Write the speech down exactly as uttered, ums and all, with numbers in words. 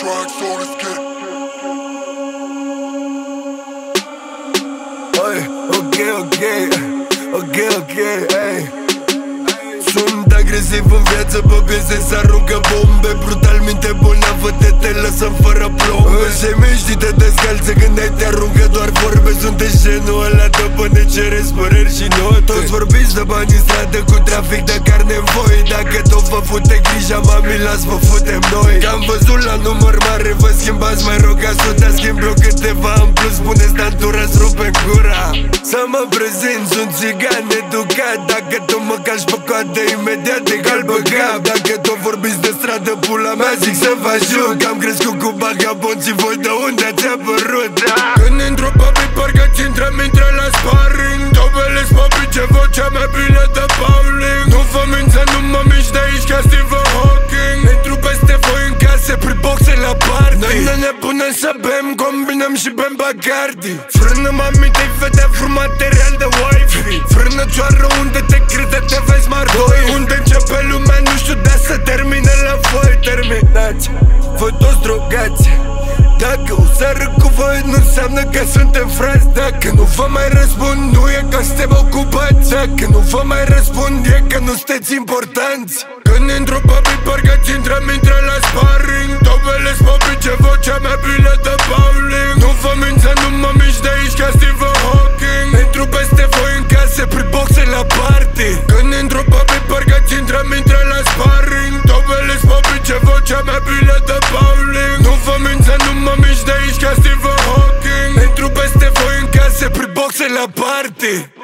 track, so let's get Oi, ok, ok, ok, ok, ey. Sunt agresiv în viață, pe piese se aruncă bombe. Brutal, minte bolnavă, te te lăsăm fără plombe. Și miști te descalță când ai te aruncă doar vorbe. Sunteți genul ăla de până cereți păreri și note. Toți vorbiți de bani în stradă cu trafic de carne în voi. Dacă tot vă fute grija, mami, las vă futem noi. Că am văzut la număr mare, vă schimbați, mai rog ca suta. Schimb eu câteva în plus, puneți dantura-ți rupe gura. Să mă prezint, sunt țigan educat. Dacă tu mă calci pe coadă, imediat de gal pe cap. Dacă tot vorbiți de stradă, pula mea, zic să vă ajut. Că am crescut cu bagabonții, voi de unde ați apărut, da? Când intru pe beat, parcă ți intrăm, intră la sparring. Dobele-s pe pice, vocea mea bine de bowling. Nu vă mință, nu mă mici de aici ca Stephen Hawking. Intru peste voi în case, prin boxe la party. Noi ne ne punem să bem, combinăm și bem Bacardi. Frână, mami, te-i vedea vreun material de wifi. Frână, cioară, unde te crede, te vezi margoi. Unde începe lumea, nu știu, dar să termine la voi. Terminați, voi toți drogați. Dacă o sară cu voi, nu înseamnă că suntem frați. Dacă nu vă mai răspund, nu e că suntem ocupați. Dacă nu vă mai răspund, e că nu sunteți importanți. Când intru pe beat, parcă ți intrăm, intră la sparring. Dobele-s pe pice, vocea mea bine de bowling. Nu vă mință, nu mă mici de aici ca Stephen Hawking. Intru peste voi în case, prin boxe la party. Când intru pe beat, parcă ți intrăm, intră la sparring. Dobele-s pe pice, vocea mea bine de bowling. Nu vă mință, nu mă mici de aici ca Stephen Hawking. Intru peste voi în case, prin boxe la party.